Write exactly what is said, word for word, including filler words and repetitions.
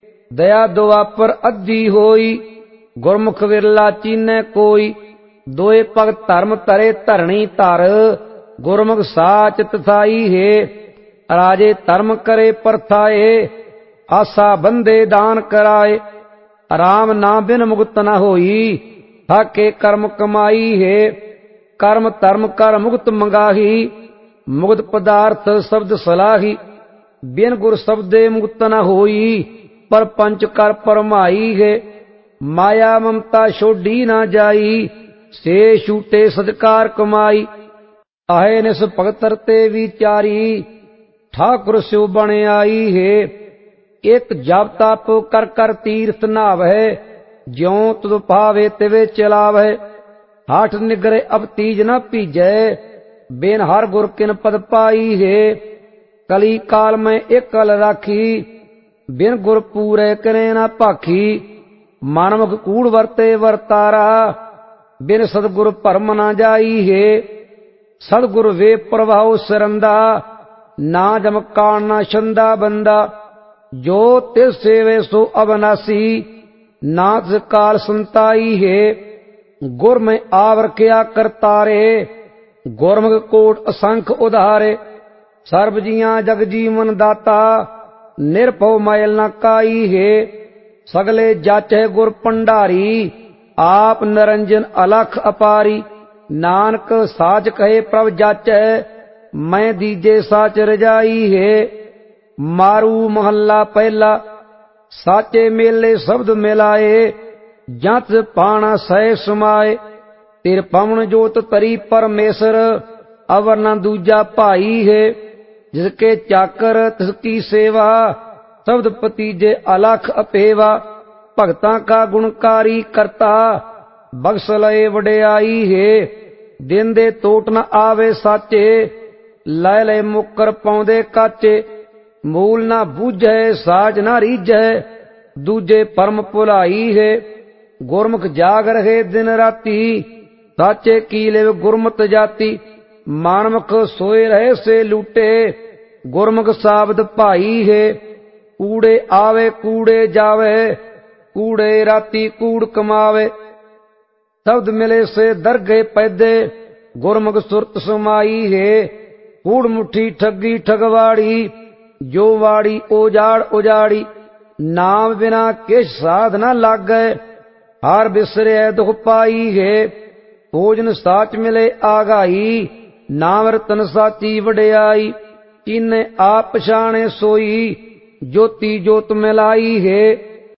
दया दुआपर अद्धी होई, गुरमुख विरला चीनै कोई। दोए पग धर्म धरे धरणी धर, गुरमुख साच तथाई है। राजे धर्म करे परथाए, आसा बंदे दान कराए। राम नाम बिन मुक्त न होई, थाके कर्म कमाई है। कर्म धर्म कर मुक्त मंगाही, मुक्त पदार्थ शब्द सलाही। बिन गुर शब्दे मुक्त न होई, पर पंच कर परमाई है। माया ममता छोड़ी न जाई, से छूटे सदकार कमाई। आहे निस भगत ते विचारी, ठाकुर स्यो बन आई है। एक जप तप कर कर तीर्थ नावै, ज्यों तुद भावे तिवे चलावै। हाठ निगरे अब तीज न पीजै, बिन हर गुर किन पद पाई है। कली काल में एक कल राखी, बिन गुर पूरे करे न भाखी। मानवक कूड़ वरते वरतारा, बिन सदगुर भरम न जाई है। सदगुर वे प्रभाव सरंदा, ना जम कान न छंदा बंदा। जो तिस सेवे सो अविनाशी, नाथ काल संताई है। गुर में आवर किया करतारे, गुरमुख कोट असंख उधारे। सर्व जिया जग जीवन दाता, निरभव मैल न काई है। सगले जाचै गुर पंडारी, आप निरंजन अलख अपारी। नानक साच कहे प्रभ जाचै, मैं दीजे साच रजाई है। मारू महल्ला पहला, साचे मेले शब्द मिलाए। जंत पाना सह समाए, तिर पवन जोत तरी परमेसर। अवर न दूजा भाई है, जिसके चाकर तिसकी सेवा। शब्द पतीजे अलख अपेवा, भगतां का गुणकारी करता। बख्श लए वडियाई है, दिन दे टोट न आवे साचे। लै ले मुकर पाउंदे काचे, मूल न बूझै साज न रीझै। दूजे परम भुलाई है, गुरमुख जाग रहे दिन राती। साचे की लिव गुरमत जाति, मानमुख सोए रहे से लूटे। गुरमुख साबद भाई है, कूड़े आवे कूड़े जावे। कूड़े राती कूड़ कमावे, शब्द मिले से दरगे पैदे। गुरमुख सुरत समाई है, कूड़ मुट्ठी ठगी ठगवाड़ी। जो वाड़ी ओजाड़ उजाड़ी, नाम बिना किस साध न लागै। हार बिसरे दुख पाई है, भोजन साच मिले आगाई। नाम रतन साची वडियाई, इन्हें आप पछाणे सोई। ज्योति जोत मिलाई है,